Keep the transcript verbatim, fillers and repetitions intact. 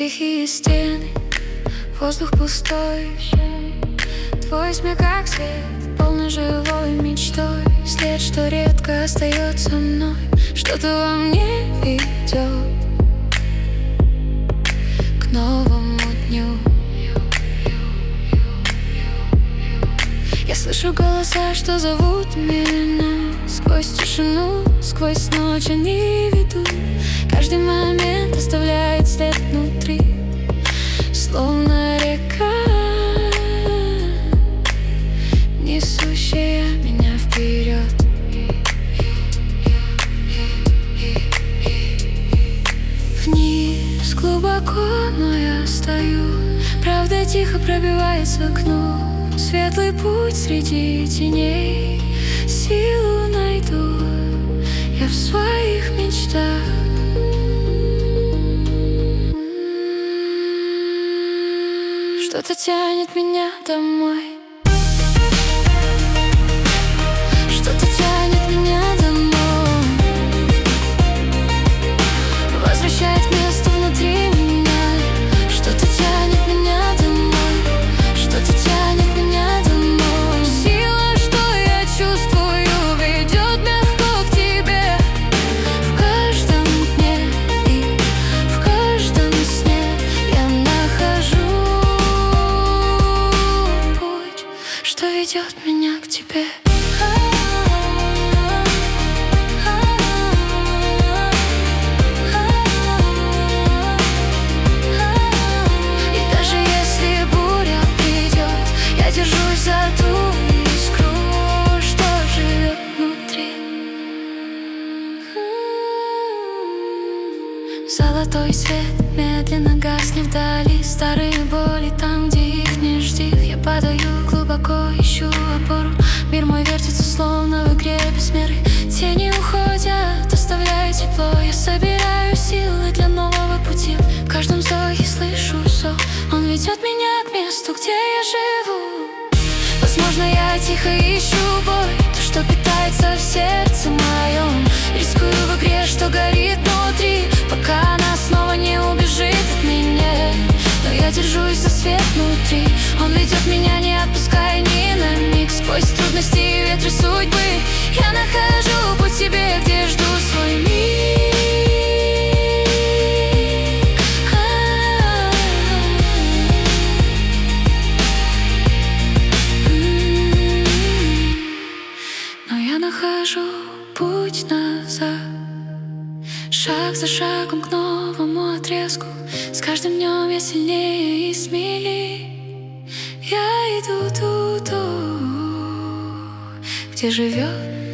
Тихие стены, воздух пустой, твой смех как свет, полный живой мечтой. След, что редко остается мной, что-то во мне ведет к новому дню. Я слышу голоса, что зовут меня сквозь тишину, сквозь ночь они ведут. Каждый момент оставляет след внутри, словно река, несущая меня вперед. Вниз глубоко, но я стою, правда тихо пробивается к окну. Светлый путь среди теней, силу найду я в своих мечтах. Что-то тянет меня домой, что-то тянет меня домой, возвращает к месту внутри меня. Что-то тянет меня домой, что-то тянет меня домой. Сила, что я чувствую, ведет мягко к тебе. В каждом дне и в каждом сне я нахожу путь, что ведет меня к тебе. За ту искру, что живет внутри. Золотой свет медленно гаснет вдали, старые боли там, где их не жди. Я падаю глубоко, ищу опору. Мир мой вертится, словно в игре без меры. Тени уходят, оставляя тепло. Я собираю силы для нового пути. В каждом вздохе слышу зов, он ведет меня к месту, где я живу. Возможно, я тихо ищу бой, то, что питается в сердце моем. Рискую в игре, что горит внутри, пока она снова не убежит от меня. Но я держусь за свет внутри, он ведет меня, не отпуская ни на миг. Сквозь трудности и ветры судьбы я нахожу путь к тебе, где жду свой миг. Нахожу путь назад, шаг за шагом к новому отрезку. С каждым днем я сильнее и смелее. Я иду туда, где живет